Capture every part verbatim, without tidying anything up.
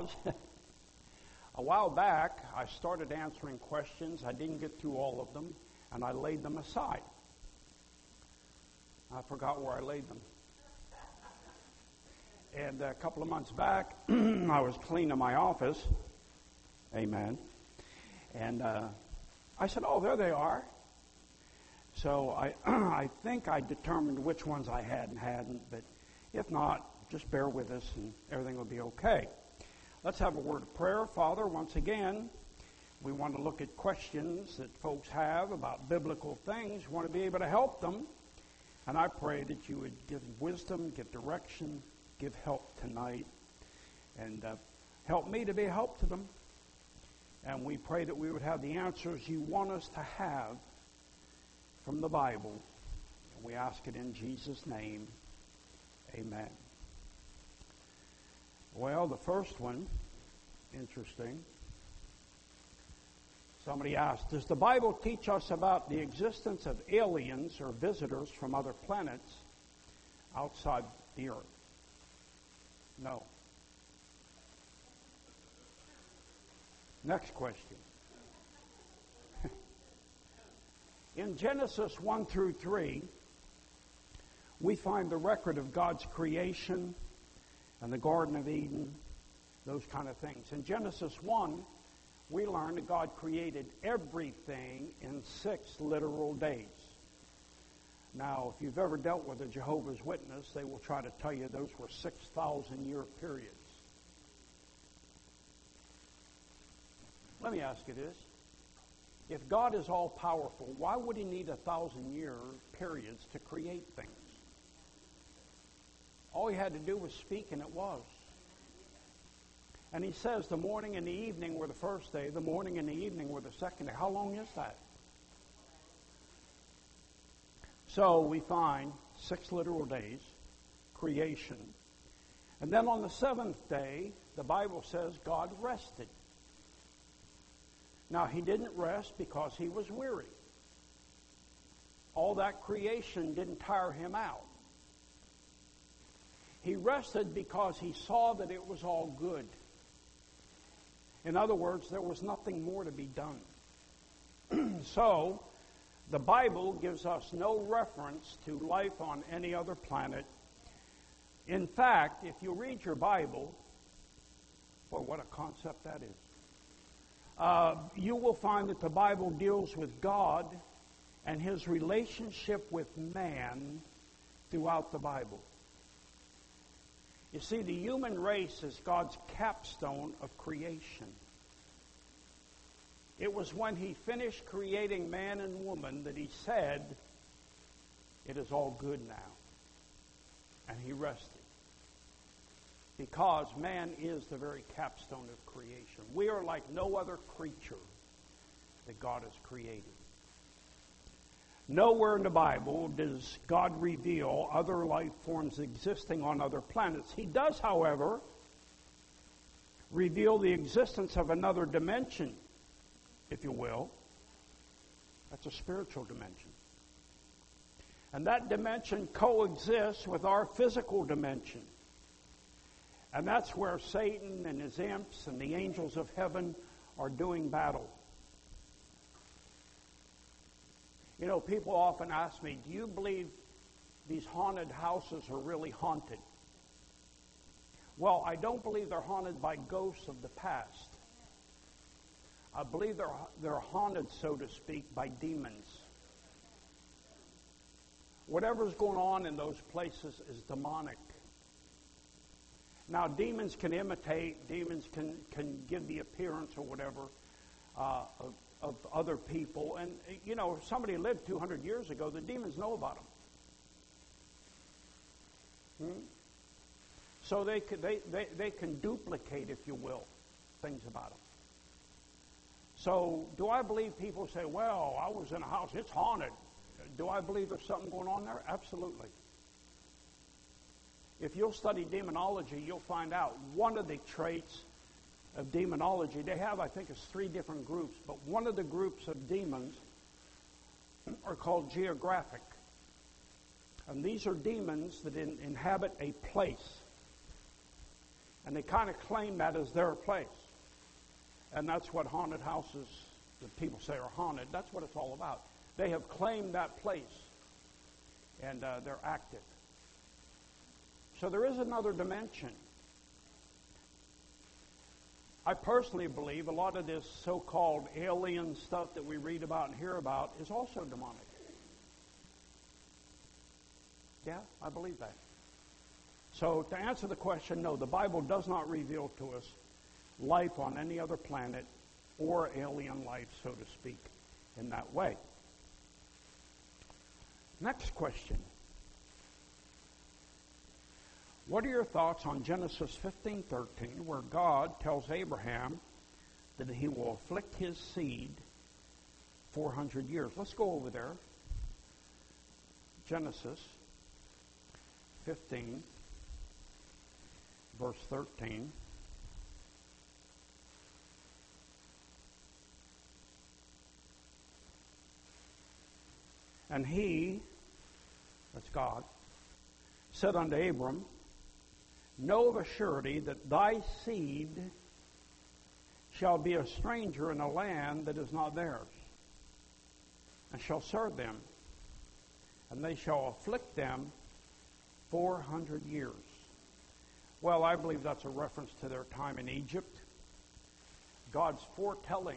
knowledge. A while back, I started answering questions. I didn't get through all of them, and I laid them aside. I forgot where I laid them. And a couple of months back, I was cleaning my office. Amen. And uh, I said, oh, there they are. So I, I think I determined which ones I had and hadn't, but if not, just bear with us and everything will be okay. Let's have a word of prayer. Father, once again, we want to look at questions that folks have about biblical things. We want to be able to help them. And I pray that you would give wisdom, give direction, give help tonight, and uh, help me to be a help to them. And we pray that we would have the answers you want us to have from the Bible. And we ask it in Jesus' name. Amen. Well, the first one, interesting. Somebody asked, does the Bible teach us about the existence of aliens or visitors from other planets outside the earth? No. Next question. In Genesis one through three, we find the record of God's creation and the Garden of Eden, those kind of things. In Genesis one, we learn that God created everything in six literal days. Now, if you've ever dealt with a Jehovah's Witness, they will try to tell you those were six thousand year periods. Let me ask you this. If God is all-powerful, why would he need a thousand-year periods to create things? All he had to do was speak, and it was. And he says the morning and the evening were the first day, the morning and the evening were the second day. How long is that? So we find six literal days, creation. And then on the seventh day, the Bible says God rested. Now, he didn't rest because he was weary. All that creation didn't tire him out. He rested because he saw that it was all good. In other words, there was nothing more to be done. So, the Bible gives us no reference to life on any other planet. In fact, if you read your Bible, boy, what a concept that is. Uh, you will find that the Bible deals with God and his relationship with man throughout the Bible. You see, the human race is God's capstone of creation. It was when he finished creating man and woman that he said, it is all good now. And he rested. Because man is the very capstone of creation. We are like no other creature that God has created. Nowhere in the Bible does God reveal other life forms existing on other planets. He does, however, reveal the existence of another dimension, if you will. That's a spiritual dimension. And that dimension coexists with our physical dimension. And that's where Satan and his imps and the angels of heaven are doing battle. You know, people often ask me, do you believe these haunted houses are really haunted? Well, I don't believe they're haunted by ghosts of the past. I believe they're, they're haunted, so to speak, by demons. Whatever's going on in those places is demonic. Now, demons can imitate, demons can, can give the appearance or whatever uh, of, of other people. And, you know, if somebody lived two hundred years ago, the demons know about them. Hmm? So they, could, they, they, they can duplicate, if you will, things about them. So do I believe people say, well, I was in a house, it's haunted. Do I believe there's something going on there? Absolutely. If you'll study demonology, you'll find out one of the traits of demonology, they have, I think, it's three different groups, but one of the groups of demons are called geographic. And these are demons that in, inhabit a place. And they kind of claim that as their place. And that's what haunted houses that people say are haunted, that's what it's all about. They have claimed that place, and uh, they're active. So there is another dimension. I personally believe a lot of this so-called alien stuff that we read about and hear about is also demonic. Yeah, I believe that. So to answer the question, no, the Bible does not reveal to us life on any other planet or alien life, so to speak, in that way. Next question. What are your thoughts on Genesis fifteen thirteen, where God tells Abraham that he will afflict his seed four hundred years? Let's go over there. Genesis fifteen, verse thirteen. And he, that's God, said unto Abram, know of a surety that thy seed shall be a stranger in a land that is not theirs, and shall serve them, and they shall afflict them four hundred years. Well, I believe that's a reference to their time in Egypt. God's foretelling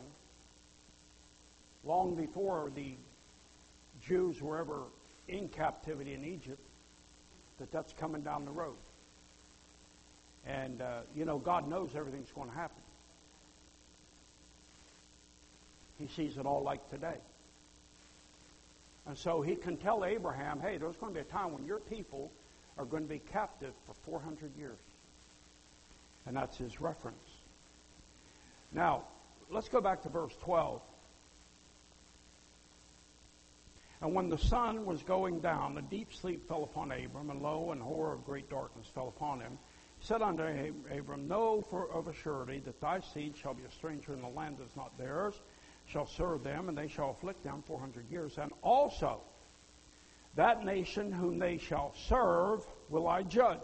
long before the Jews were ever in captivity in Egypt, that that's coming down the road. And, uh, you know, God knows everything's going to happen. He sees it all like today. And so he can tell Abraham, hey, there's going to be a time when your people are going to be captive for four hundred years. And that's his reference. Now, let's go back to verse twelve. And when the sun was going down, a deep sleep fell upon Abram, and lo, an horror of great darkness fell upon him. He said unto Abram, know for of a surety that thy seed shall be a stranger in the land that is not theirs, shall serve them, and they shall afflict them four hundred years. And also that nation whom they shall serve will I judge.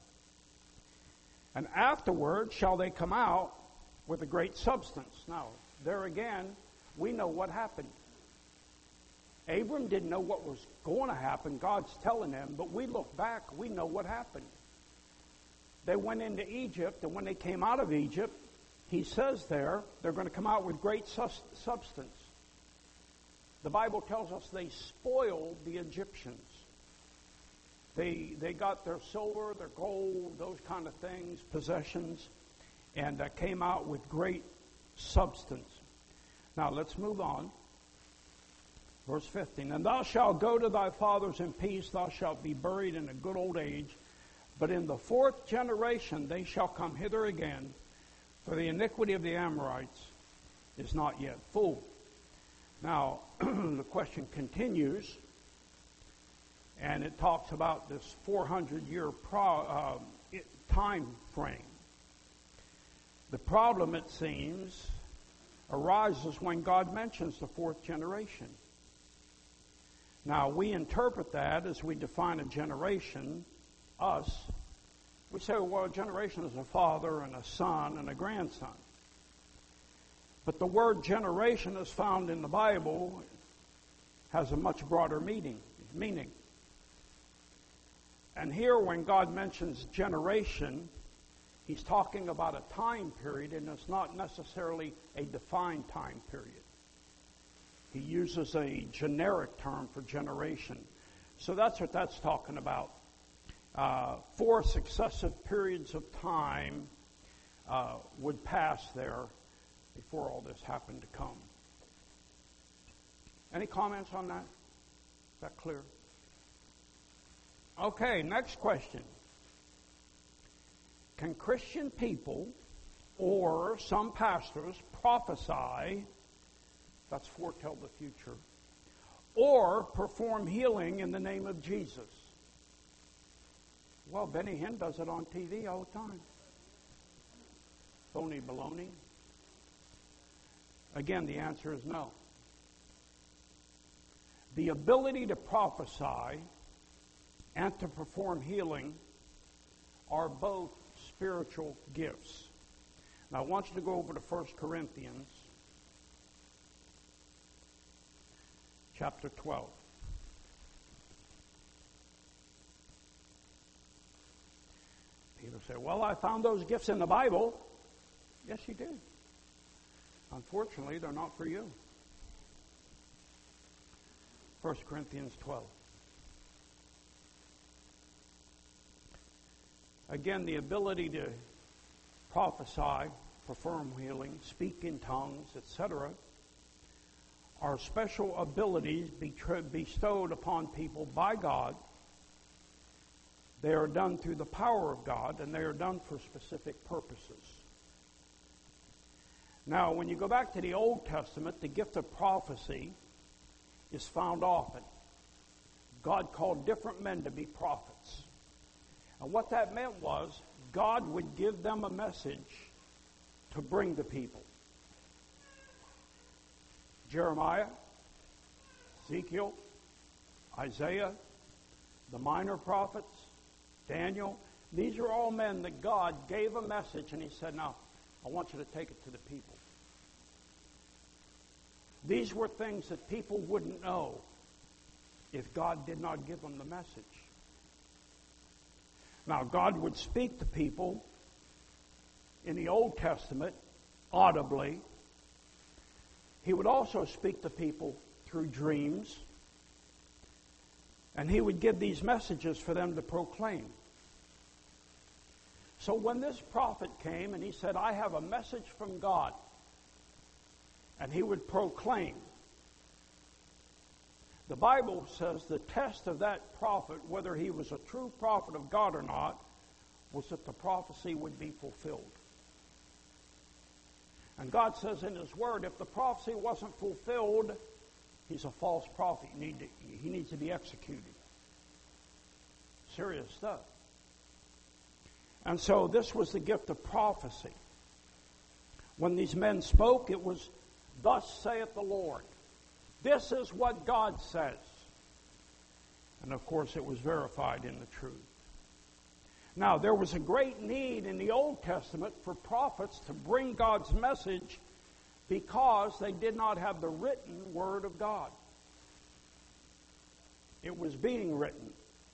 And afterward shall they come out with a great substance. Now, there again, we know what happened. Abram didn't know what was going to happen. God's telling him, but we look back, we know what happened. They went into Egypt, and when they came out of Egypt, he says there, they're going to come out with great sus- substance. The Bible tells us they spoiled the Egyptians. They they got their silver, their gold, those kind of things, possessions, and uh, came out with great substance. Now, let's move on. Verse fifteen, and thou shalt go to thy fathers in peace, thou shalt be buried in a good old age. But in the fourth generation they shall come hither again, for the iniquity of the Amorites is not yet full. Now, the question continues, and it talks about this four hundred year pro, uh, time frame. The problem, it seems, arises when God mentions the fourth generation. Now, we interpret that as we define a generation, us. We say, well, a generation is a father and a son and a grandson. But the word generation as found in the Bible has a much broader meaning. meaning. And here when God mentions generation, he's talking about a time period, and it's not necessarily a defined time period. He uses a generic term for generation. So that's what that's talking about. Uh, four successive periods of time uh, would pass there before all this happened to come. Any comments on that? Is that clear? Okay, next question. Can Christian people or some pastors prophesy, that's foretell the future, or perform healing in the name of Jesus? Well, Benny Hinn does it on T V all the time. Phony baloney. Again, the answer is no. The ability to prophesy and to perform healing are both spiritual gifts. Now, I want you to go over to First Corinthians chapter twelve. Peter said, well, I found those gifts in the Bible. Yes, you did. Unfortunately, they're not for you. First Corinthians twelve. Again, the ability to prophesy, perform healing, speak in tongues, et cetera, are special abilities bestowed upon people by God. They are done through the power of God, and they are done for specific purposes. Now, when you go back to the Old Testament, the gift of prophecy is found often. God called different men to be prophets. And what that meant was God would give them a message to bring to people. Jeremiah, Ezekiel, Isaiah, the minor prophets, Daniel, these are all men that God gave a message and he said, now, I want you to take it to the people. These were things that people wouldn't know if God did not give them the message. Now, God would speak to people in the Old Testament audibly. He would also speak to people through dreams. And he would give these messages for them to proclaim. So when this prophet came and he said, I have a message from God, and he would proclaim, the Bible says the test of that prophet, whether he was a true prophet of God or not, was that the prophecy would be fulfilled. And God says in his word, if the prophecy wasn't fulfilled, he's a false prophet. He, need to, he needs to be executed. Serious stuff. And so this was the gift of prophecy. When these men spoke, it was, thus saith the Lord. This is what God says. And of course, it was verified in the truth. Now, there was a great need in the Old Testament for prophets to bring God's message because they did not have the written Word of God. It was being written.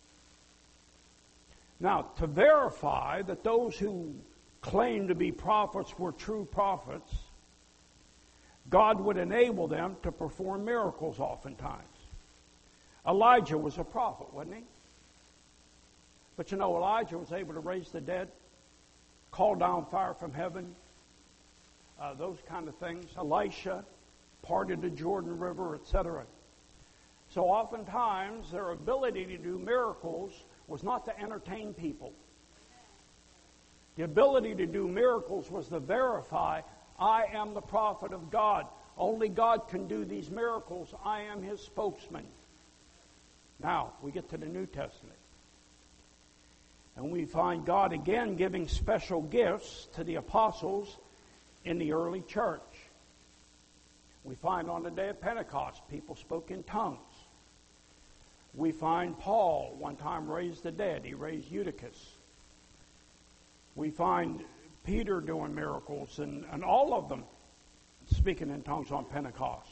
Now, to verify that those who claimed to be prophets were true prophets, God would enable them to perform miracles oftentimes. Elijah was a prophet, wasn't he? But you know, Elijah was able to raise the dead, call down fire from heaven, uh, those kind of things. Elisha parted the Jordan River, et cetera. So oftentimes their ability to do miracles was not to entertain people. The ability to do miracles was to verify, I am the prophet of God. Only God can do these miracles. I am his spokesman. Now, we get to the New Testament. And we find God again giving special gifts to the apostles in the early church. We find on the day of Pentecost, people spoke in tongues. We find Paul one time raised the dead. He raised Eutychus. We find Peter doing miracles, and, and all of them speaking in tongues on Pentecost.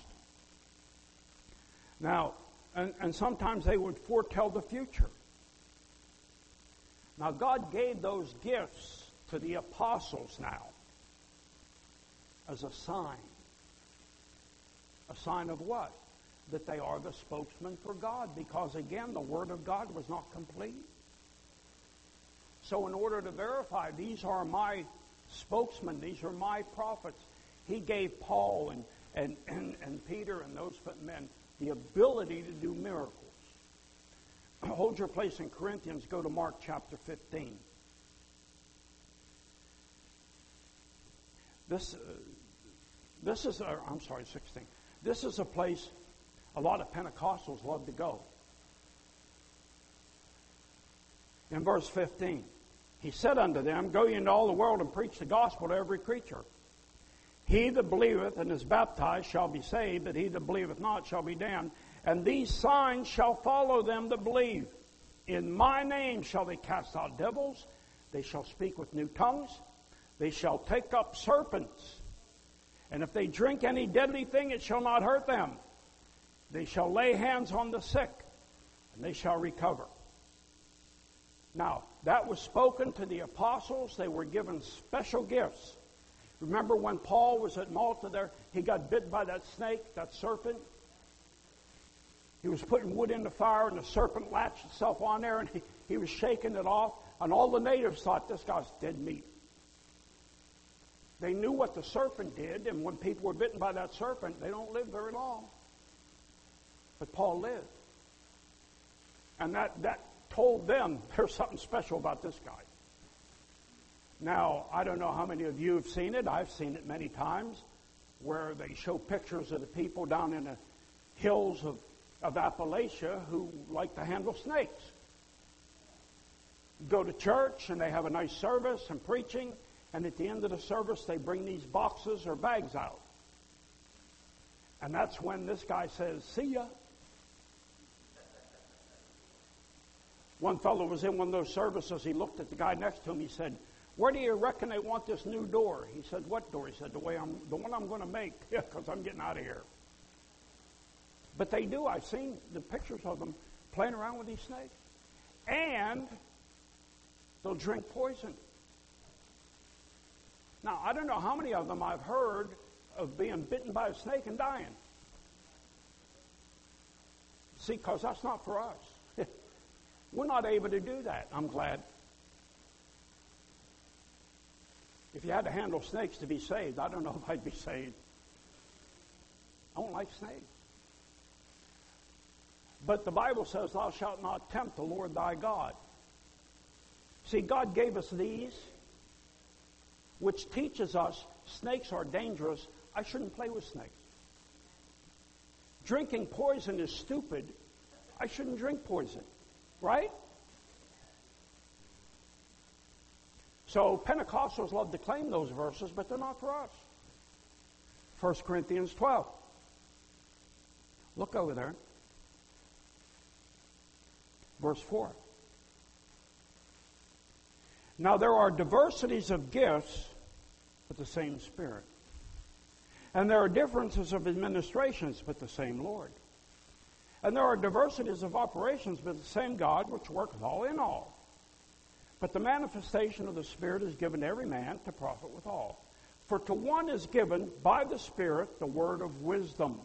Now, and, and sometimes they would foretell the future. Now, God gave those gifts to the apostles now as a sign. A sign of what? That they are the spokesman for God, because again, the Word of God was not complete. So in order to verify, these are my spokesmen, these are my prophets, he gave Paul and, and, and, and Peter and those men the ability to do miracles. Hold your place in Corinthians, go to Mark chapter fifteen. This, uh, this is, uh, I'm sorry, sixteen. This is a place a lot of Pentecostals love to go. In verse fifteen, he said unto them, Go ye into all the world and preach the gospel to every creature. He that believeth and is baptized shall be saved, but he that believeth not shall be damned. And these signs shall follow them that believe. In my name shall they cast out devils. They shall speak with new tongues. They shall take up serpents. And if they drink any deadly thing, it shall not hurt them. They shall lay hands on the sick, and they shall recover. Now, that was spoken to the apostles. They were given special gifts. Remember when Paul was at Malta there, he got bit by that snake, that serpent? He was putting wood in the fire, and the serpent latched itself on there, and he, he was shaking it off. And all the natives thought, this guy's dead meat. They knew what the serpent did, and when people were bitten by that serpent, they don't live very long. But Paul lived. And that, that told them there's something special about this guy. Now, I don't know how many of you have seen it. I've seen it many times, where they show pictures of the people down in the hills of, of Appalachia who like to handle snakes. Go to church, and they have a nice service and preaching, and at the end of the service, they bring these boxes or bags out. And that's when this guy says, see ya. One fellow was in one of those services. He looked at the guy next to him. He said, where do you reckon they want this new door? He said, what door? He said, the way I'm, the one I'm going to make, yeah, because I'm getting out of here. But they do. I've seen the pictures of them playing around with these snakes. And they'll drink poison. Now, I don't know how many of them I've heard of being bitten by a snake and dying. See, because that's not for us. We're not able to do that, I'm glad. If you had to handle snakes to be saved, I don't know if I'd be saved. I don't like snakes. But the Bible says, thou shalt not tempt the Lord thy God. See, God gave us these, which teaches us snakes are dangerous. I shouldn't play with snakes. Drinking poison is stupid. I shouldn't drink poison. Right? So Pentecostals love to claim those verses, but they're not for us. First Corinthians twelve. Look over there. Verse four. Now there are diversities of gifts, but the same Spirit. And there are differences of administrations, but the same Lord. And there are diversities of operations, but the same God, which worketh all in all. But the manifestation of the Spirit is given to every man to profit withal. For to one is given by the Spirit the word of wisdom.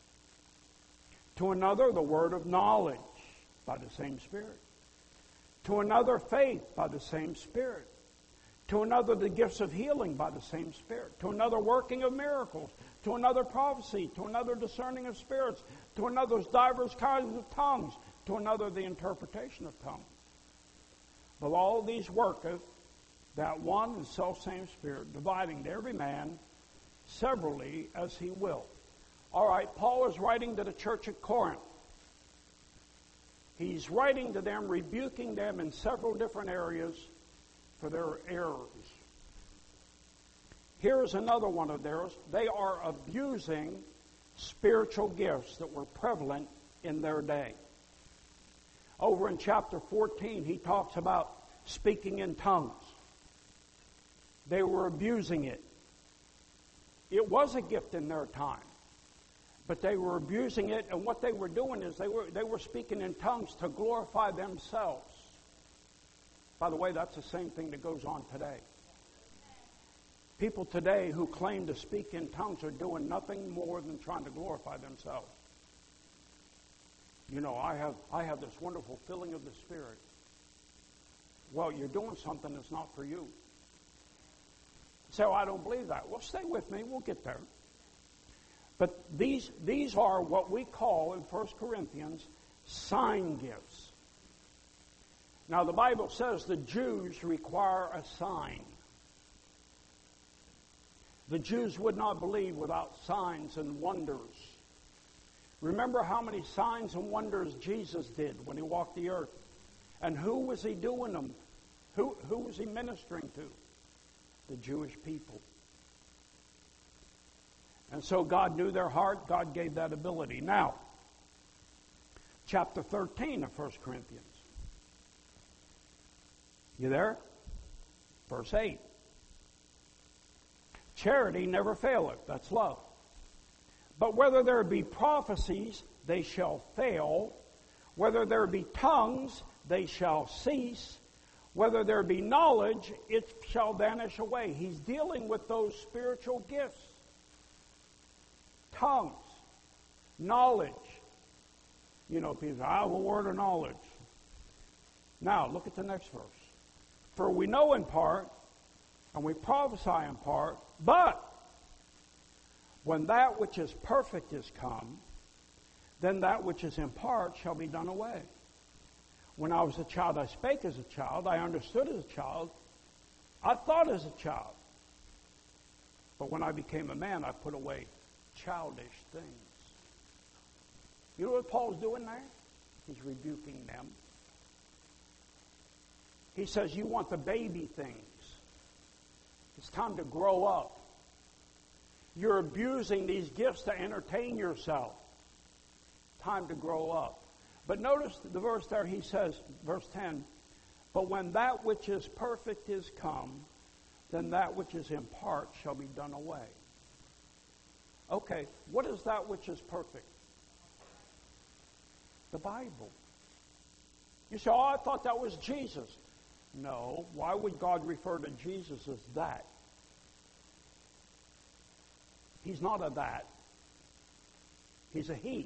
To another the word of knowledge by the same Spirit. To another faith by the same Spirit. To another the gifts of healing by the same Spirit. To another working of miracles. To another prophecy. To another discerning of spirits. To another divers kinds of tongues. To another the interpretation of tongues. But all these worketh that one and selfsame Spirit, dividing to every man severally as he will. All right, Paul is writing to the church at Corinth. He's writing to them, rebuking them in several different areas for their errors. Here's another one of theirs. They are abusing spiritual gifts that were prevalent in their day. Over in chapter fourteen, he talks about speaking in tongues. They were abusing it. It was a gift in their time, but they were abusing it, and what they were doing is they were they were speaking in tongues to glorify themselves. By the way, that's the same thing that goes on today. People today who claim to speak in tongues are doing nothing more than trying to glorify themselves. You know, I have I have this wonderful filling of the Spirit. Well, you're doing something that's not for you. So I don't believe that. Well, stay with me. We'll get there. But these these are what we call in First Corinthians sign gifts. Now, the Bible says the Jews require a sign. The Jews would not believe without signs and wonders. Remember how many signs and wonders Jesus did when he walked the earth. And who was he doing them? Who, who was he ministering to? The Jewish people. And so God knew their heart. God gave that ability. Now, chapter thirteen of First Corinthians. You there? Verse eight. Charity never faileth. That's love. But whether there be prophecies, they shall fail. Whether there be tongues, they shall cease. Whether there be knowledge, it shall vanish away. He's dealing with those spiritual gifts. Tongues, knowledge. You know, people say, I have a word of knowledge. Now, look at the next verse. For we know in part, and we prophesy in part, but when that which is perfect is come, then that which is in part shall be done away. When I was a child, I spake as a child, I understood as a child, I thought as a child. But when I became a man, I put away childish things. You know what Paul's doing there? He's rebuking them. He says, you want the baby things. It's time to grow up. You're abusing these gifts to entertain yourself. Time to grow up. But notice the verse there, he says, verse ten, but when that which is perfect is come, then that which is in part shall be done away. Okay, what is that which is perfect? The Bible. You say, oh, I thought that was Jesus. No, why would God refer to Jesus as that? He's not a that. He's a he.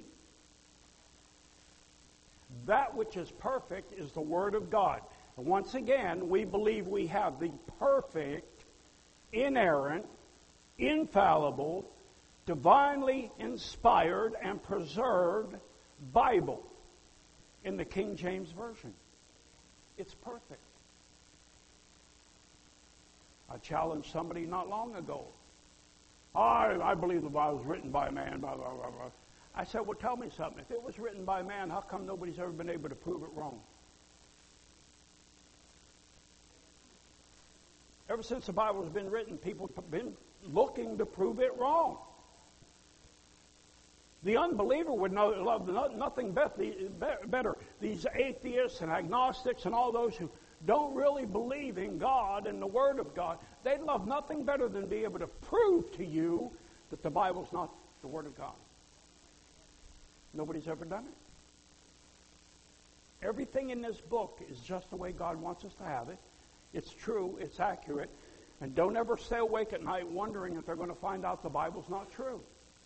That which is perfect is the Word of God. And once again, we believe we have the perfect, inerrant, infallible, divinely inspired and preserved Bible in the King James Version. It's perfect. I challenged somebody not long ago. Oh, I, I believe the Bible was written by a man, blah, blah, blah, blah. I said, well, tell me something. If it was written by a man, how come nobody's ever been able to prove it wrong? Ever since the Bible has been written, people have been looking to prove it wrong. The unbeliever would know, love nothing better. These atheists and agnostics and all those who don't really believe in God and the Word of God, they'd love nothing better than be able to prove to you that the Bible's not the Word of God. Nobody's ever done it. Everything in this book is just the way God wants us to have it. It's true, it's accurate, and don't ever stay awake at night wondering if they're going to find out the Bible's not true.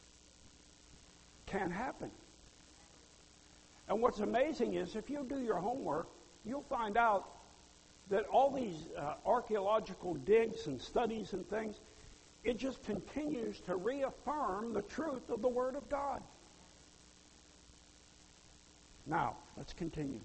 Can't happen. And what's amazing is if you do your homework, you'll find out that all these uh, archaeological digs and studies and things, it just continues to reaffirm the truth of the Word of God. Now, let's continue.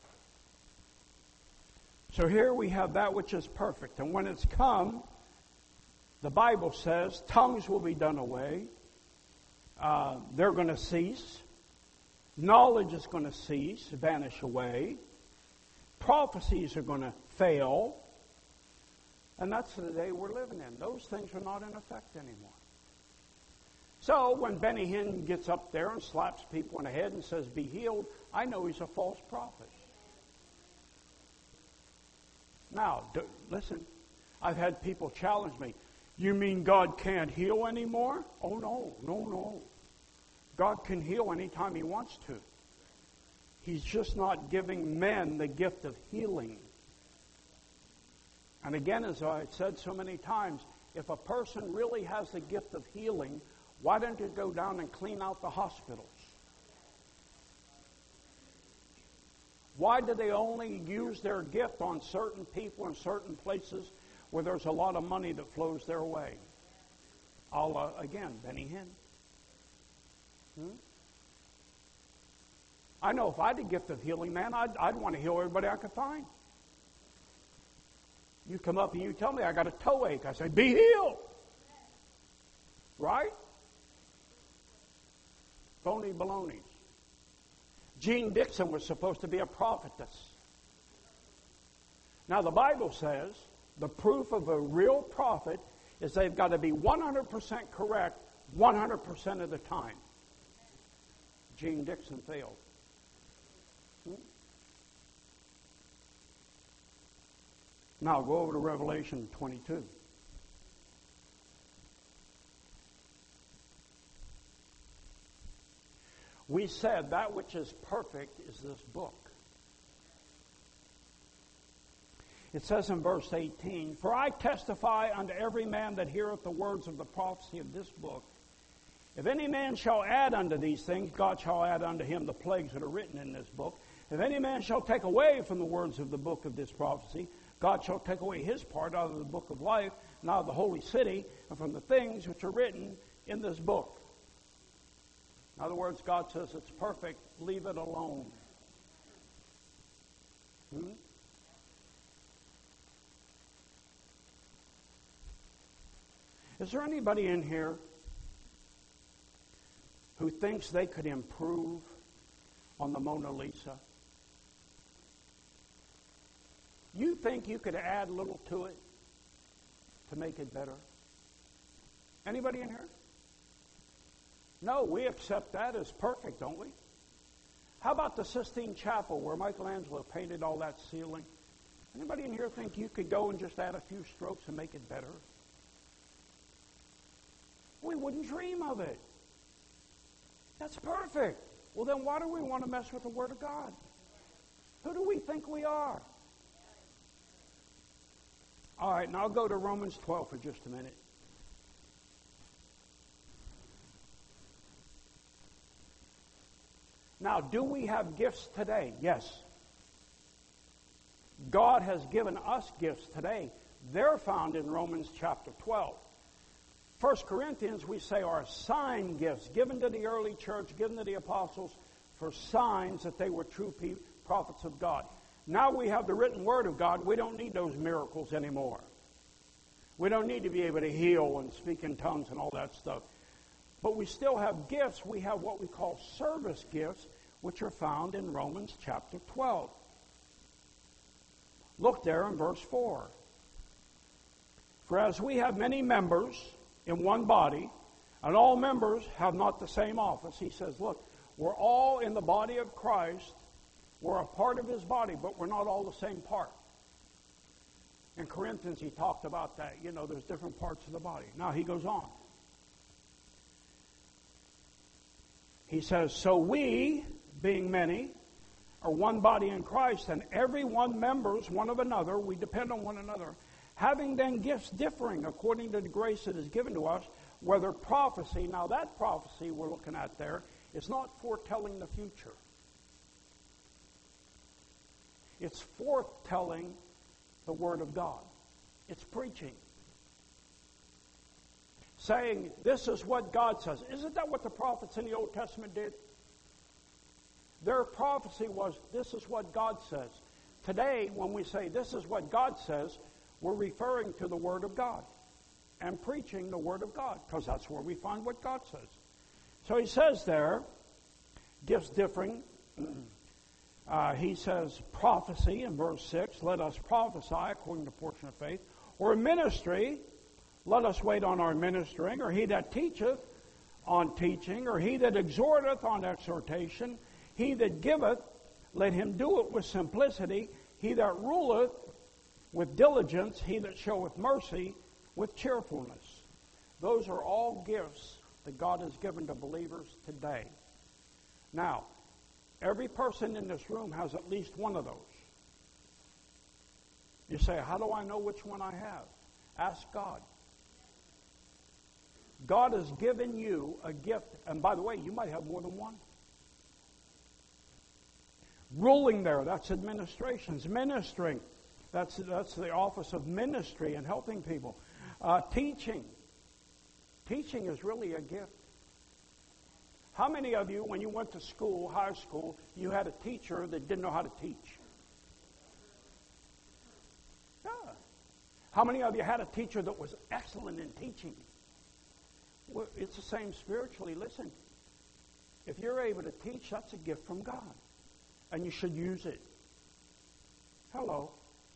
So here we have that which is perfect. And when it's come, the Bible says, tongues will be done away. Uh, they're going to cease. Knowledge is going to cease, vanish away. Prophecies are going to fail. And that's the day we're living in. Those things are not in effect anymore. So when Benny Hinn gets up there and slaps people in the head and says, be healed, I know he's a false prophet. Now, do, listen, I've had people challenge me. You mean God can't heal anymore? Oh, no, no, no. God can heal anytime He wants to. He's just not giving men the gift of healing. And again, as I've said so many times, if a person really has the gift of healing, why don't you go down and clean out the hospitals? Why do they only use their gift on certain people in certain places where there's a lot of money that flows their way? I'll, uh, again, Benny Hinn. Hmm? I know if I had the gift of healing, man, I'd, I'd want to heal everybody I could find. You come up and you tell me I got a toe ache. I say, be healed. Right? Phony baloney. Jean Dixon was supposed to be a prophetess. Now the Bible says the proof of a real prophet is they've got to be one hundred percent correct one hundred percent of the time. Jean Dixon failed. Hmm? Now go over to Revelation twenty-two. We said that which is perfect is this book. It says in verse eighteen, "For I testify unto every man that heareth the words of the prophecy of this book, if any man shall add unto these things, God shall add unto him the plagues that are written in this book. If any man shall take away from the words of the book of this prophecy, God shall take away his part out of the book of life, and out of the holy city, and from the things which are written in this book." In other words, God says it's perfect, leave it alone. Hmm? Is there anybody in here who thinks they could improve on the Mona Lisa? You think you could add a little to it to make it better? Anybody in here? No, we accept that as perfect, don't we? How about the Sistine Chapel where Michelangelo painted all that ceiling? Anybody in here think you could go and just add a few strokes and make it better? We wouldn't dream of it. That's perfect. Well, then why do we want to mess with the Word of God? Who do we think we are? All right, now I'll go to Romans twelve for just a minute. Now, do we have gifts today? Yes. God has given us gifts today. They're found in Romans chapter twelve. First Corinthians, we say, are sign gifts given to the early church, given to the apostles for signs that they were true prophets of God. Now we have the written word of God. We don't need those miracles anymore. We don't need to be able to heal and speak in tongues and all that stuff. But we still have gifts. We have what we call service gifts, which are found in Romans chapter twelve. Look there in verse four. "For as we have many members in one body, and all members have not the same office," he says, look, we're all in the body of Christ. We're a part of his body, but we're not all the same part. In Corinthians, he talked about that. You know, there's different parts of the body. Now he goes on. He says, "So we, being many, are one body in Christ, and every one members one of another. We depend on one another. Having then gifts differing according to the grace that is given to us, whether prophecy," now that prophecy we're looking at there is not foretelling the future. It's foretelling the Word of God. It's preaching. Saying, this is what God says. Isn't that what the prophets in the Old Testament did? Their prophecy was, this is what God says. Today, when we say, this is what God says, we're referring to the Word of God and preaching the Word of God, because that's where we find what God says. So he says there, gifts differing. Uh, he says prophecy in verse six, "Let us prophesy according to portion of faith." Or ministry, "Let us wait on our ministering." Or he that teacheth on teaching. Or he that exhorteth on exhortation. He that giveth, let him do it with simplicity. He that ruleth with diligence. He that showeth mercy with cheerfulness. Those are all gifts that God has given to believers today. Now, every person in this room has at least one of those. You say, how do I know which one I have? Ask God. God has given you a gift, and by the way, you might have more than one. Ruling there, that's administrations. Ministering, that's, that's the office of ministry and helping people. Uh, teaching. Teaching is really a gift. How many of you, when you went to school, high school, you had a teacher that didn't know how to teach? Yeah. How many of you had a teacher that was excellent in teaching? Well, it's the same spiritually. Listen, if you're able to teach, that's a gift from God. And you should use it. Hello.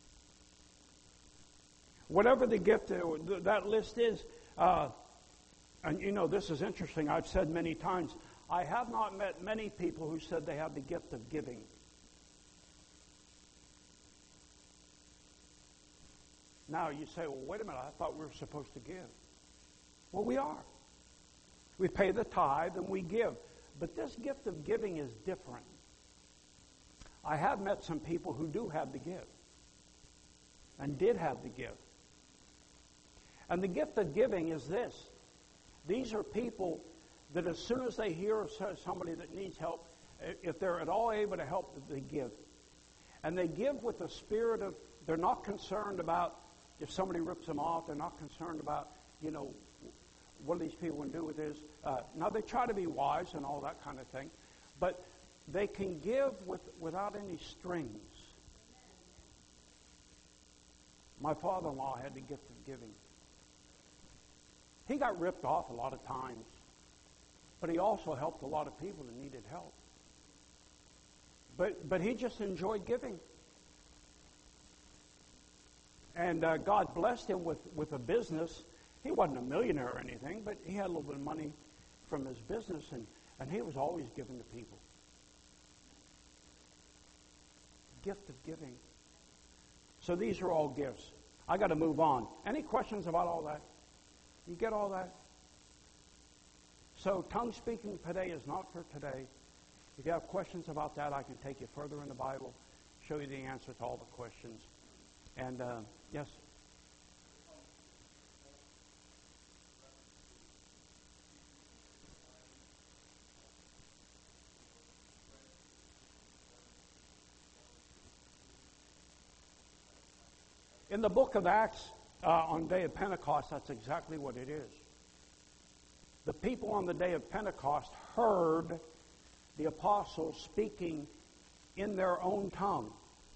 Whatever the gift, uh, that list is, uh, and you know, this is interesting. I've said many times, I have not met many people who said they have the gift of giving. Now you say, well, wait a minute, I thought we were supposed to give. Well, we are. We pay the tithe and we give. But this gift of giving is different. I have met some people who do have the gift and did have the gift. And the gift of giving is this. These are people that as soon as they hear somebody that needs help, if they're at all able to help, they give. And they give with the spirit of, they're not concerned about if somebody rips them off. They're not concerned about, you know, what are these people going to do with this? Uh, now, they try to be wise and all that kind of thing. But they can give with, without any strings. My father-in-law had the gift of giving. He got ripped off a lot of times. But he also helped a lot of people that needed help. But but he just enjoyed giving. And uh, God blessed him with, with a business. He wasn't a millionaire or anything, but he had a little bit of money from his business, and, and he was always giving to people. Gift of giving. So these are all gifts. I got to move on. Any questions about all that? You get all that? So tongue speaking today is not for today. If you have questions about that, I can take you further in the Bible, show you the answer to all the questions. And, uh, yes? In the book of Acts, uh, on the day of Pentecost, that's exactly what it is. The people on the day of Pentecost heard the apostles speaking in their own tongue.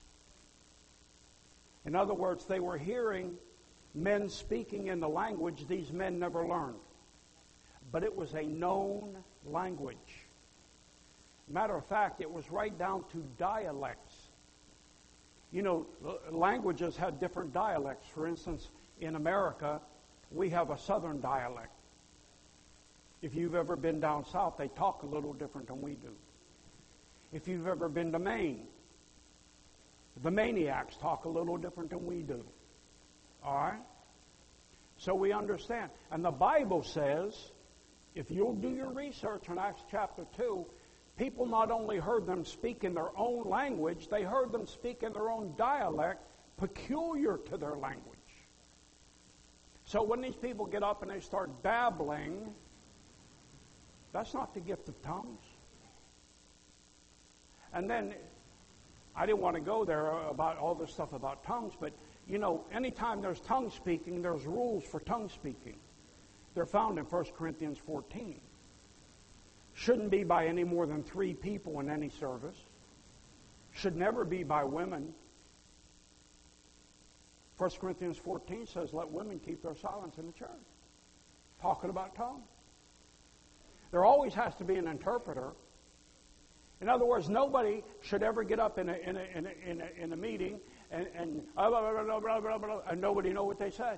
In other words, they were hearing men speaking in the language these men never learned. But it was a known language. Matter of fact, it was right down to dialects. You know, languages had different dialects. For instance, in America, we have a southern dialect. If you've ever been down south, they talk a little different than we do. If you've ever been to Maine, the maniacs talk a little different than we do. All right? So we understand. And the Bible says, if you'll do your research in Acts chapter two, people not only heard them speak in their own language, they heard them speak in their own dialect peculiar to their language. So when these people get up and they start babbling, that's not the gift of tongues. And then, I didn't want to go there about all this stuff about tongues, but, you know, anytime there's tongue speaking, there's rules for tongue speaking. They're found in First Corinthians fourteen. Shouldn't be by any more than three people in any service. Should never be by women. First Corinthians fourteen says, let women keep their silence in the church. Talking about tongues. There always has to be an interpreter. In other words, nobody should ever get up in a, in a, in a, in a, in a meeting and, and, blah, blah, blah, blah, blah, blah, and nobody know what they said.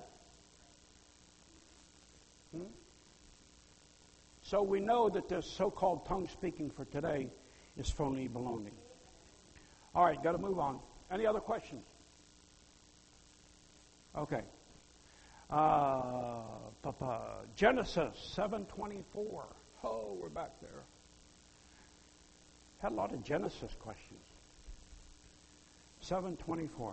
Hmm? So we know that this so-called tongue speaking for today is phony baloney. All right, got to move on. Any other questions? Okay. Uh, Genesis seven twenty-four. Oh, we're back there. Had a lot of Genesis questions. seven twenty-four.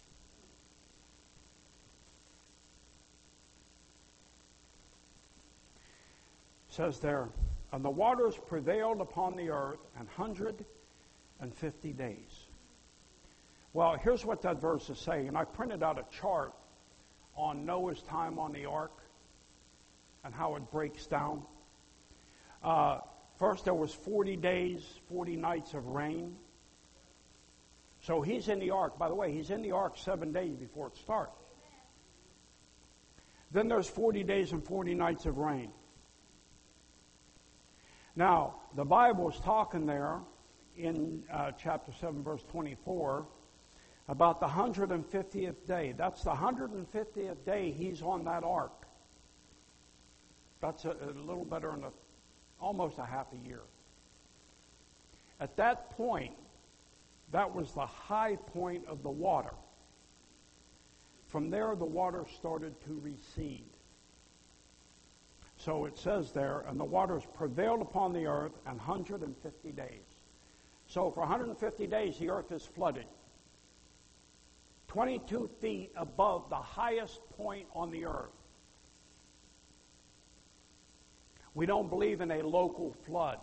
Says there, and the waters prevailed upon the earth an hundred and fifty days. Well, here's what that verse is saying, and I printed out a chart on Noah's time on the ark and how it breaks down. Uh, first, there was forty days, forty nights of rain. So he's in the ark. By the way, he's in the ark seven days before it starts. Then there's forty days and forty nights of rain. Now, the Bible is talking there in uh, chapter seven, verse twenty-four, about the one hundred fiftieth day. That's the one hundred fiftieth day he's on that ark. That's a, a little better than a, almost a half a year. At that point, that was the high point of the water. From there, the water started to recede. So it says there, and the waters prevailed upon the earth an hundred and fifty days. So for one hundred fifty days, the earth is flooded. twenty-two feet above the highest point on the earth. We don't believe in a local flood.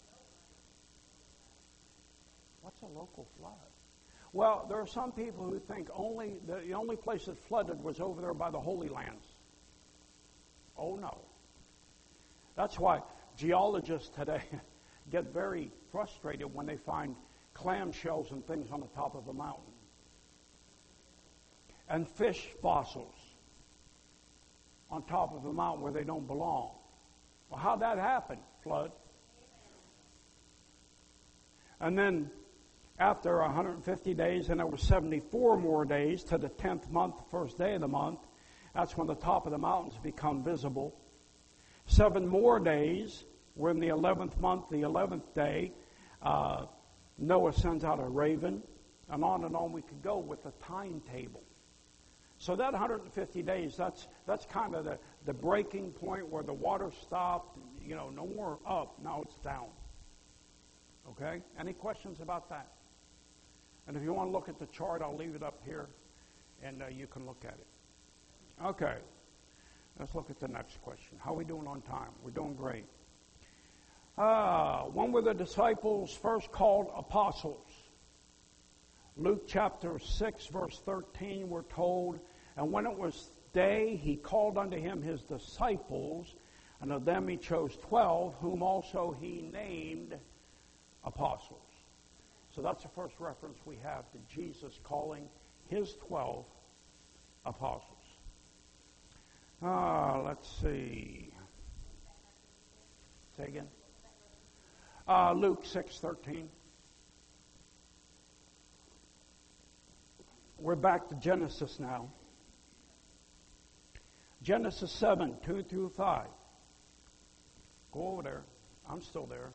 What's a local flood? Well, there are some people who think only the, the only place that flooded was over there by the Holy Lands. Oh, no. That's why geologists today get very frustrated when they find clamshells and things on the top of a mountain. And fish fossils on top of a mountain where they don't belong. Well, how'd that happen? Flood. And then after one hundred fifty days, and there were seventy-four more days to the tenth month, the first day of the month. That's when the top of the mountains become visible. Seven more days. We're in the eleventh month, the eleventh day. Uh, Noah sends out a raven, and on and on we could go with the timetable. So that one hundred fifty days, that's that's kind of the, the breaking point where the water stopped. You know, no more up, now it's down. Okay? Any questions about that? And if you want to look at the chart, I'll leave it up here, and uh, you can look at it. Okay. Let's look at the next question. How are we doing on time? We're doing great. Uh, when were the disciples first called apostles? Luke chapter six, verse thirteen, we're told, and when it was day, he called unto him his disciples, and of them he chose twelve, whom also he named apostles. So that's the first reference we have to Jesus calling his twelve apostles. Ah, let's see. Say again. Uh, Luke six thirteen. We're back to Genesis now. Genesis seven, two through five. Go over there. I'm still there.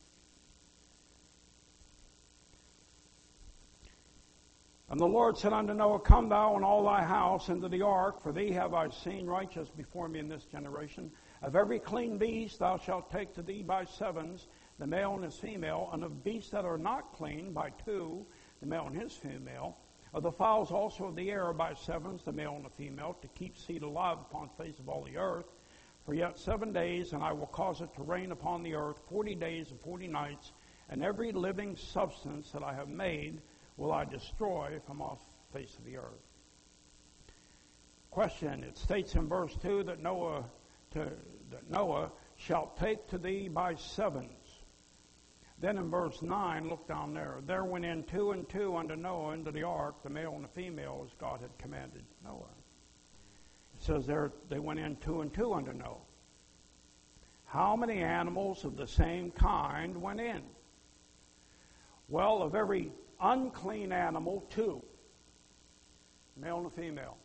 And the Lord said unto Noah, Come thou and all thy house into the ark, for thee have I seen righteous before me in this generation. Of every clean beast thou shalt take to thee by sevens, the male and his female, and of beasts that are not clean by two, the male and his female. Of the fowls also of the air by sevens, the male and the female, to keep seed alive upon the face of all the earth. For yet seven days, and I will cause it to rain upon the earth forty days and forty nights, and every living substance that I have made will I destroy from off the face of the earth. Question, it states in verse two that Noah, to, that Noah shall take to thee by sevens. Then in verse nine, look down there. There went in two and two unto Noah into the ark, the male and the female, as God had commanded Noah. It says there they went in two and two unto Noah. How many animals of the same kind went in? Well, of every unclean animal, two. Male and female.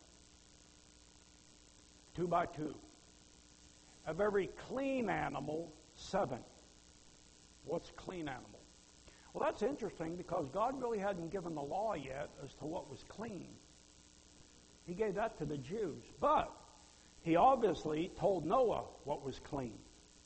Two by two. Of every clean animal, seven. What's clean animal? Well, that's interesting because God really hadn't given the law yet as to what was clean. He gave that to the Jews. But he obviously told Noah what was clean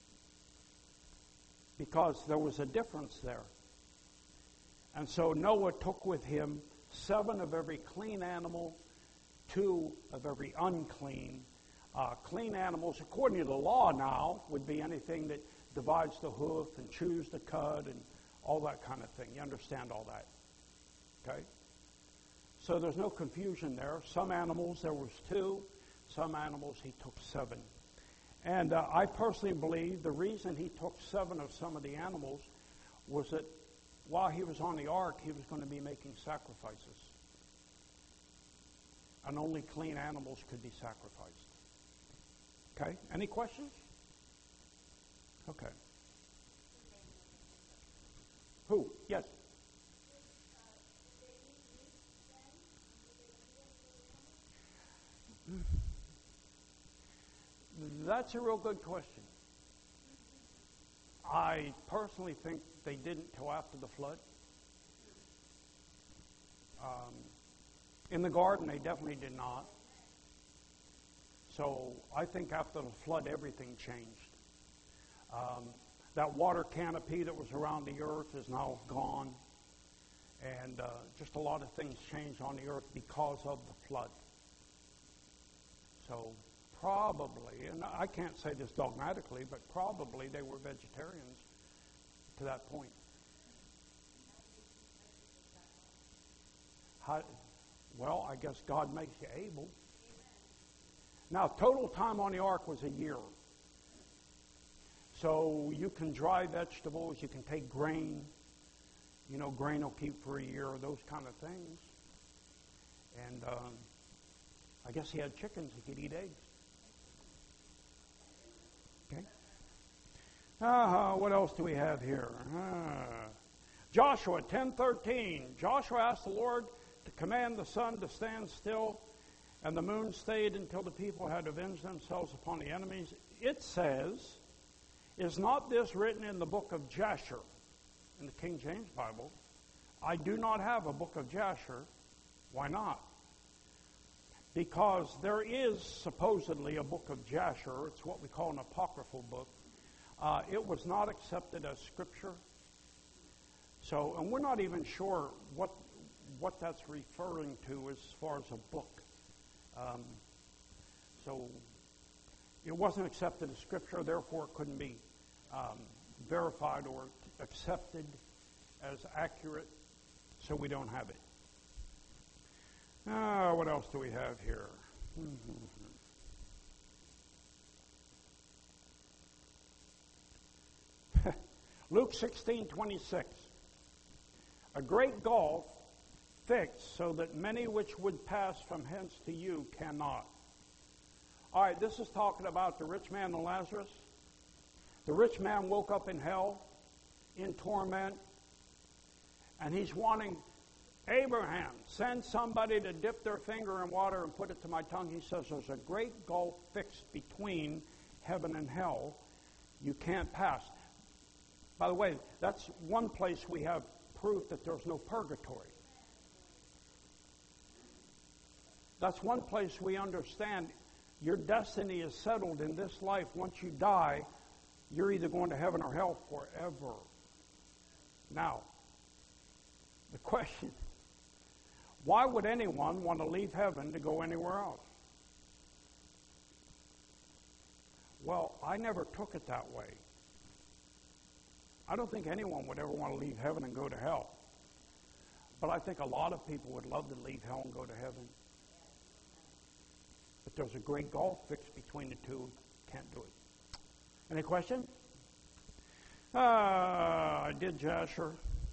because there was a difference there. And so Noah took with him seven of every clean animal, two of every unclean. Uh, clean animals, according to the law now, would be anything that divides the hoof and chews the cud and all that kind of thing. You understand all that? Okay? So there's no confusion there. Some animals, there was two. Some animals, he took seven. And uh, I personally believe the reason he took seven of some of the animals was that while he was on the ark, he was going to be making sacrifices. And only clean animals could be sacrificed. Okay? Any questions? Okay. Who? Yes. That's a real good question. I personally think they didn't till after the flood. Um, in the garden, they definitely did not. So I think after the flood, everything changed. Um, that water canopy that was around the earth is now gone. And uh, just a lot of things changed on the earth because of the flood. So probably, and I can't say this dogmatically, but probably they were vegetarians to that point. How, well, I guess God makes you able. Now, total time on the ark was a year. So you can dry vegetables, you can take grain. You know, grain will keep for a year, those kind of things. And um, I guess he had chickens, he could eat eggs. Okay. Uh, what else do we have here? Uh, Joshua ten thirteen. Joshua asked the Lord to command the sun to stand still, and the moon stayed until the people had avenged themselves upon the enemies. It says, is not this written in the book of Jasher, in the King James Bible? I do not have a book of Jasher. Why not? Because there is supposedly a book of Jasher. It's what we call an apocryphal book. Uh, it was not accepted as scripture. So, and we're not even sure what what that's referring to as far as a book. Um, so, it wasn't accepted as scripture, therefore it couldn't be um, verified or accepted as accurate, so we don't have it. Ah, what else do we have here? Mm-hmm. Luke sixteen twenty-six. A great gulf fixed so that many which would pass from hence to you cannot. All right, this is talking about the rich man and Lazarus. The rich man woke up in hell, in torment, and he's wanting, Abraham, send somebody to dip their finger in water and put it to my tongue. He says there's a great gulf fixed between heaven and hell. You can't pass. By the way, that's one place we have proof that there's no purgatory. That's one place we understand your destiny is settled in this life. Once you die, you're either going to heaven or hell forever. Now, the question, why would anyone want to leave heaven to go anywhere else? Well, I never took it that way. I don't think anyone would ever want to leave heaven and go to hell. But I think a lot of people would love to leave hell and go to heaven. But there's a great gulf fixed between the two. Can't do it. Any question? Uh, I did Jasher.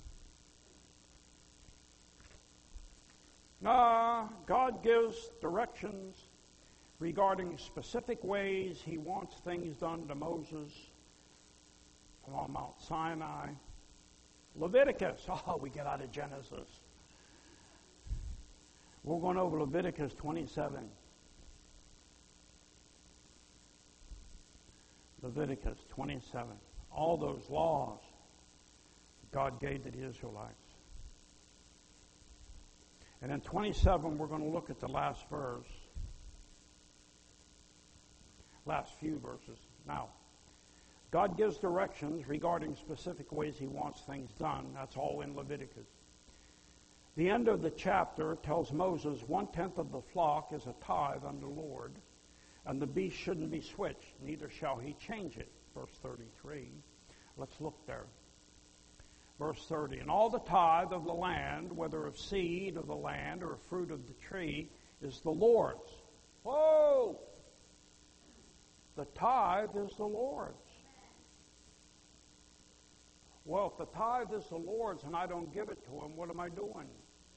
Uh, God gives directions regarding specific ways he wants things done to Moses on Mount Sinai. Leviticus. Oh, we get out of Genesis. We're going over Leviticus twenty-seven. Leviticus twenty-seven. All those laws God gave to the Israelites. And in twenty-seven, we're going to look at the last verse. Last few verses. Now, God gives directions regarding specific ways he wants things done. That's all in Leviticus. The end of the chapter tells Moses one-tenth of the flock is a tithe unto the Lord, and the beast shouldn't be switched, neither shall he change it. Verse thirty-three. Let's look there. Verse thirty. And all the tithe of the land, whether of seed of the land or of fruit of the tree, is the Lord's. Whoa! The tithe is the Lord's. Well, if the tithe is the Lord's and I don't give it to him, what am I doing?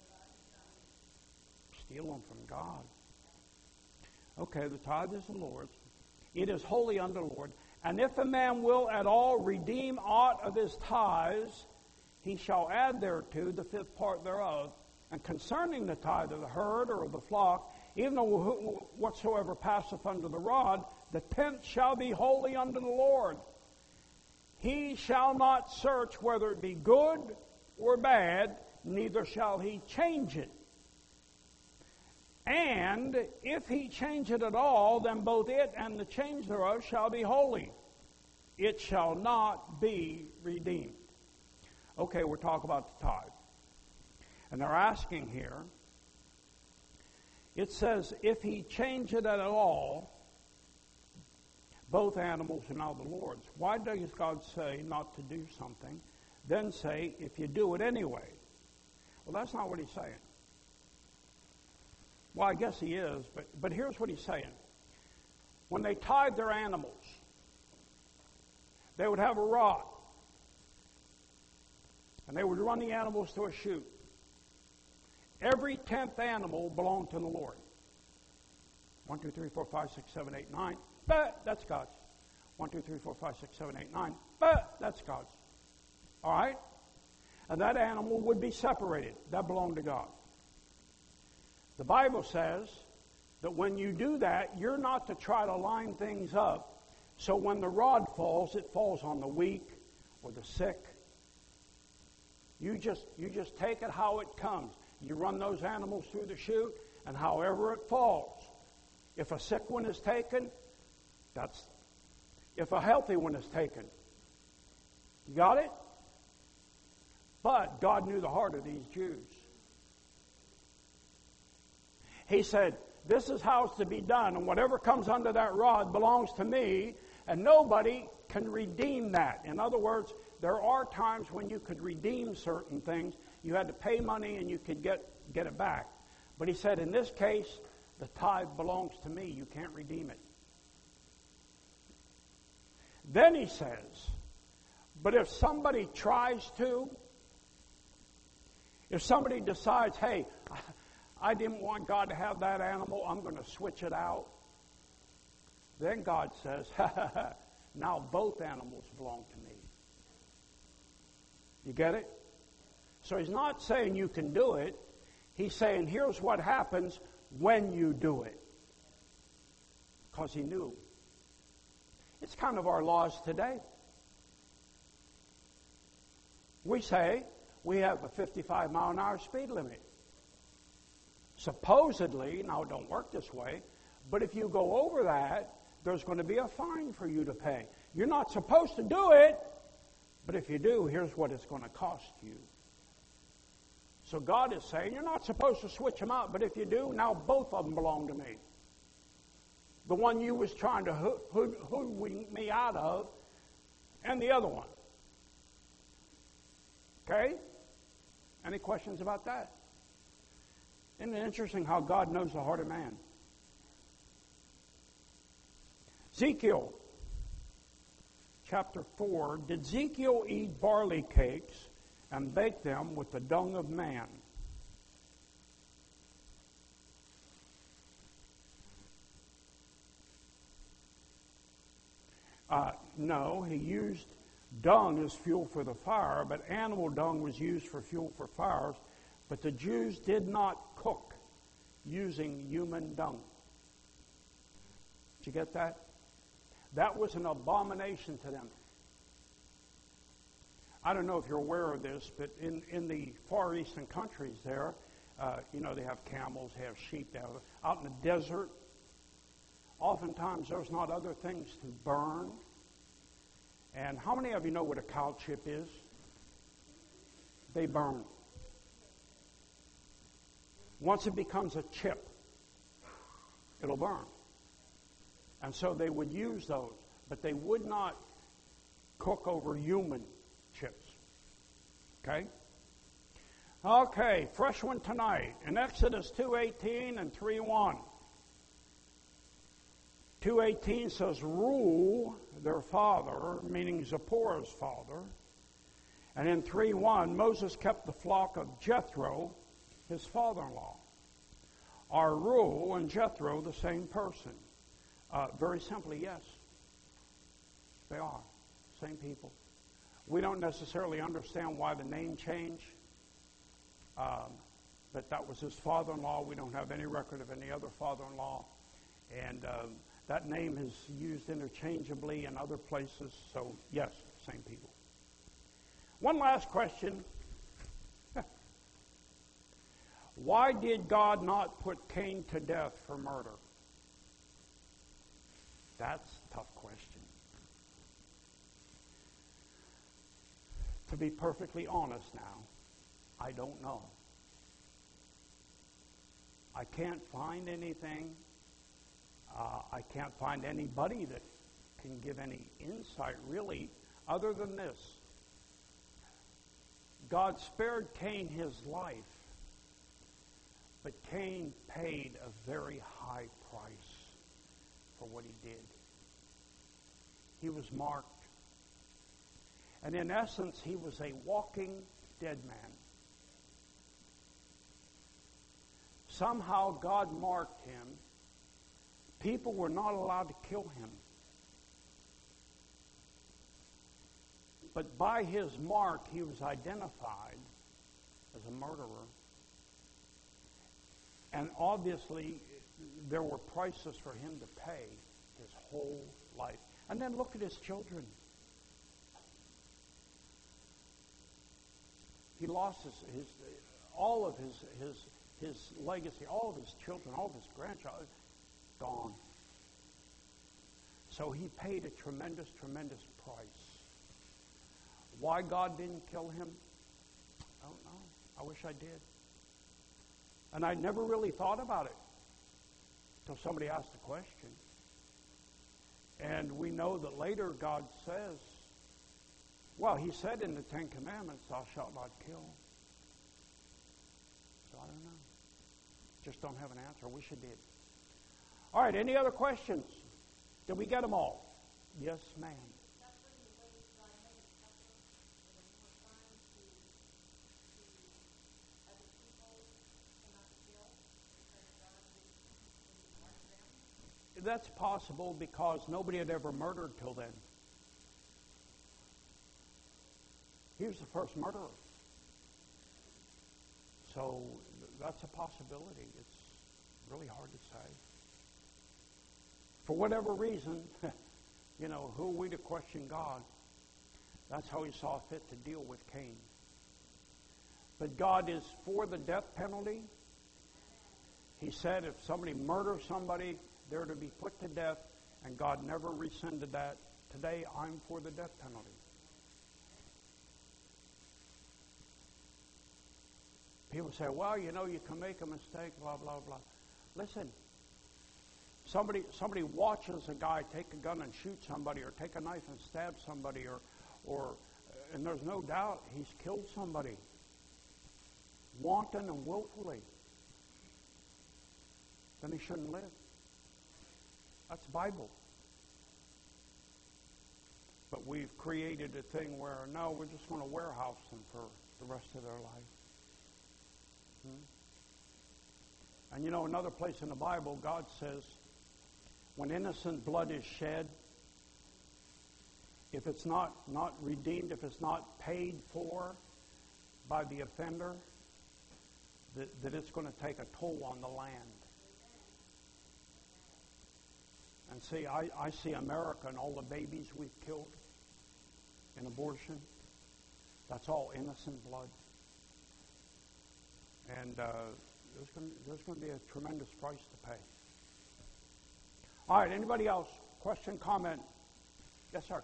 Stealing from God. Okay, the tithe is the Lord's. It is holy unto the Lord. And if a man will at all redeem aught of his tithes, he shall add thereto the fifth part thereof. And concerning the tithe of the herd or of the flock, even though whatsoever passeth under the rod, the tenth shall be holy unto the Lord. He shall not search whether it be good or bad, neither shall he change it. And if he change it at all, then both it and the change thereof shall be holy. It shall not be redeemed. Okay, we're talking about the tithe. And they're asking here, it says, if he change it at all, both animals are now the Lord's. Why does God say not to do something, then say, if you do it anyway? Well, that's not what he's saying. Well, I guess he is, but, but here's what he's saying. When they tied their animals, they would have a rod, and they would run the animals through a chute. Every tenth animal belonged to the Lord. One, two, three, four, five, six, seven, eight, nine. But that's God's. One, two, three, four, five, six, seven, eight, nine. But that's God's. All right? And that animal would be separated. That belonged to God. The Bible says that when you do that, you're not to try to line things up so when the rod falls, it falls on the weak or the sick. You just, you just take it how it comes. You run those animals through the chute, and however it falls. If a sick one is taken, that's, if a healthy one is taken. You got it? But God knew the heart of these Jews. He said, this is how it's to be done, and whatever comes under that rod belongs to me, and nobody can redeem that. In other words, there are times when you could redeem certain things. You had to pay money and you could get, get it back. But he said, in this case, the tithe belongs to me. You can't redeem it. Then he says, but if somebody tries to, if somebody decides, hey, I didn't want God to have that animal, I'm going to switch it out. Then God says, now both animals belong to me. You get it? So he's not saying you can do it. He's saying here's what happens when you do it. Because he knew. It's kind of our laws today. We say we have a fifty-five mile an hour speed limit. Supposedly, now it don't work this way, but if you go over that, there's going to be a fine for you to pay. You're not supposed to do it, but if you do, here's what it's going to cost you. So God is saying, you're not supposed to switch them out, but if you do, now both of them belong to me. The one you was trying to hood, hood, hoodwink me out of, and the other one. Okay? Any questions about that? Isn't it interesting how God knows the heart of man? Ezekiel chapter four, did Ezekiel eat barley cakes and bake them with the dung of man? Uh, no, he used dung as fuel for the fire, but animal dung was used for fuel for fires. But the Jews did not cook using human dung. Did you get that? That was an abomination to them. I don't know if you're aware of this, but in, in the Far Eastern countries there, uh, you know, they have camels, they have sheep, they have, out in the desert, oftentimes there's not other things to burn. And how many of you know what a cow chip is? They burn. Once it becomes a chip, it'll burn. And so they would use those, but they would not cook over human chips. Okay? Okay, fresh one tonight. In Exodus two eighteen and three one. two eighteen says, Reu, their father, meaning Zipporah's father. And in three one, Moses kept the flock of Jethro, his father-in-law. Are Reu and Jethro the same person? Uh, very simply, yes. They are. Same people. We don't necessarily understand why the name changed. Um, but that was his father-in-law. We don't have any record of any other father-in-law. And um, that name is used interchangeably in other places. So, yes, same people. One last question. Why did God not put Cain to death for murder? That's a tough question. To be perfectly honest now, I don't know. I can't find anything. Uh, I can't find anybody that can give any insight, really, other than this. God spared Cain his life, but Cain paid a very high price for what he did. He was marked. And in essence, he was a walking dead man. Somehow God marked him. People were not allowed to kill him. But by his mark, he was identified as a murderer. And obviously, there were prices for him to pay his whole life. And then look at his children. He lost his, his all of his, his, his legacy, all of his children, all of his grandchildren, gone. So he paid a tremendous, tremendous price. Why God didn't kill him? I don't know. I wish I did. And I never really thought about it until somebody asked the question. And we know that later God says, well, he said in the Ten Commandments, thou shalt not kill. So I don't know. Just don't have an answer. I wish I did. All right, any other questions? Did we get them all? Yes, ma'am. That's possible because nobody had ever murdered till then. He was the first murderer. So that's a possibility. It's really hard to say. For whatever reason, you know, who are we to question God? That's how he saw fit to deal with Cain. But God is for the death penalty. He said if somebody murders somebody, they're to be put to death, and God never rescinded that. Today, I'm for the death penalty. People say, well, you know, you can make a mistake, blah, blah, blah. Listen, somebody somebody watches a guy take a gun and shoot somebody, or take a knife and stab somebody, or, or and there's no doubt he's killed somebody. Wanton and willfully. Then he shouldn't live. That's Bible. But we've created a thing where, no, we're just going to warehouse them for the rest of their life. Hmm? And you know, another place in the Bible, God says, when innocent blood is shed, if it's not, not redeemed, if it's not paid for by the offender, that, that it's going to take a toll on the land. And see, I, I see America and all the babies we've killed in abortion. That's all innocent blood. And uh, there's going there's going to be a tremendous price to pay. All right, anybody else? Question, comment? Yes, sir.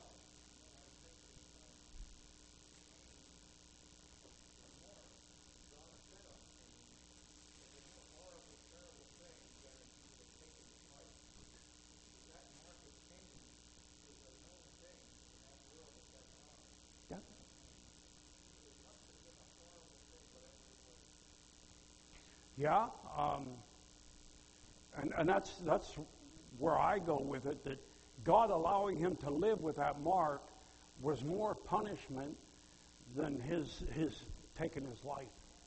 Yeah, um, and, and that's that's where I go with it, that God allowing him to live with that mark was more punishment than his his taking his life.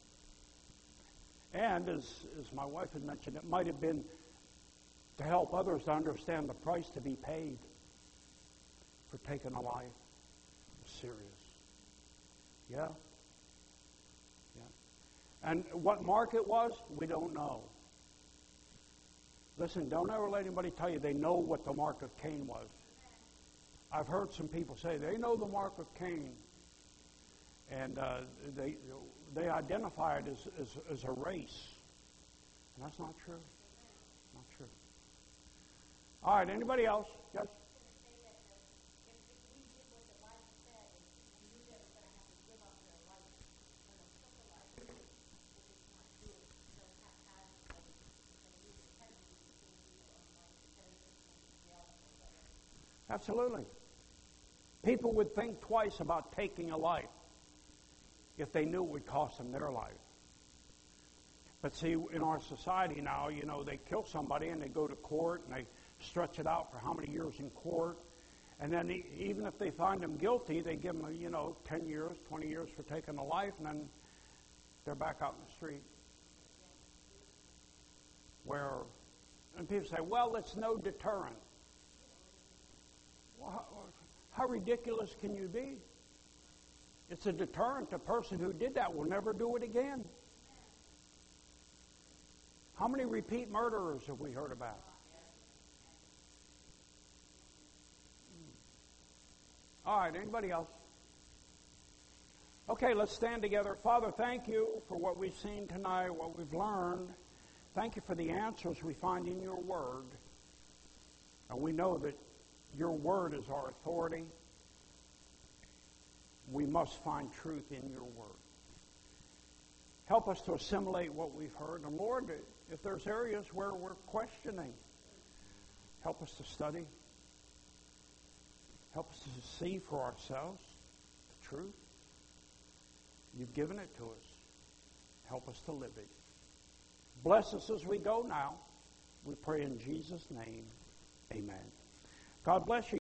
And as, as my wife had mentioned, it might have been to help others to understand the price to be paid for taking a life. It was serious. Yeah. And what mark it was, we don't know. Listen, don't ever let anybody tell you they know what the mark of Cain was. I've heard some people say they know the mark of Cain. And uh, they they identify it as, as, as a race. And that's not true. Not true. All right, anybody else? Yes? Absolutely. People would think twice about taking a life if they knew it would cost them their life. But see, in our society now, you know, they kill somebody and they go to court and they stretch it out for how many years in court. And then even if they find them guilty, they give them, you know, ten years, twenty years for taking a life, and then they're back out in the street. Where, and people say, well, it's no deterrent. Well, how, how ridiculous can you be? It's a deterrent. The person who did that will never do it again. How many repeat murderers have we heard about? All right, anybody else? Okay, let's stand together. Father, thank you for what we've seen tonight, what we've learned. Thank you for the answers we find in your word. And we know that your word is our authority. We must find truth in your word. Help us to assimilate what we've heard. And Lord, if there's areas where we're questioning, help us to study. Help us to see for ourselves the truth. You've given it to us. Help us to live it. Bless us as we go now. We pray in Jesus' name. Amen. God bless you.